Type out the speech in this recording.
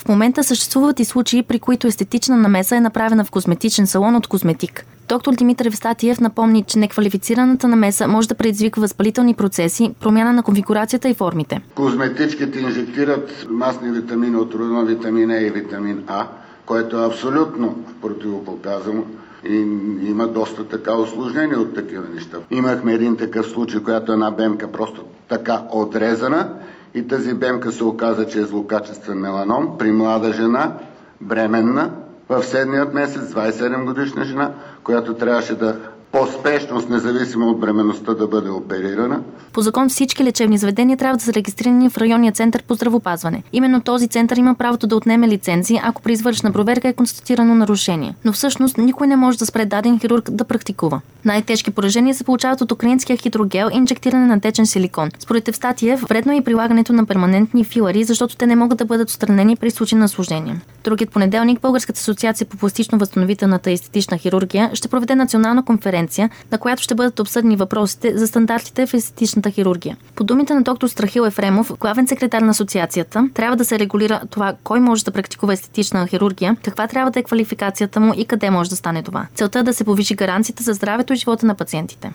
В момента съществуват и случаи, при които естетична намеса е направена в козметичен салон от козметик. Доктор Димитър Евстатиев напомни, че неквалифицираната намеса може да предизвика възпалителни процеси, промяна на конфигурацията и формите. Козметичките инжектират масни витамини от рода на витамин Е и витамин А, което е абсолютно противопоказано и има доста така усложнени от такива неща. Имахме един такъв случай, която една бемка просто така отрезана и тази бемка се оказа, че е злокачествен меланом при млада жена, бременна, в 7-ият месец, 27 годишна жена, която трябваше да по-спешно, независимо от бременността, да бъде оперирана. По закон всички лечебни заведения трябва да са регистрирани в районния център по здравеопазване. Именно този център има правото да отнеме лицензии, ако при извършена проверка е констатирано нарушение. Но всъщност никой не може да спре даден хирург да практикува. Най-тежки поражения се получават от украинския хидрогел и инжектиране на течен силикон. Според Евстатиев, вредно е и прилагането на перманентни филари, защото те не могат да бъдат отстранени при случай на усложнение. Другият понеделник Българската асоциация по пластично-възстановителната и естетична хирургия ще проведе национална конференция, на която ще бъдат обсъдени въпросите за стандартите в естетичната хирургия. По думите на доктор Страхил Ефремов, главен секретар на асоциацията, трябва да се регулира това кой може да практикува естетична хирургия, каква трябва да е квалификацията му и къде може да стане това. Целта е да се повиши гаранцията за здравето и живота на пациентите.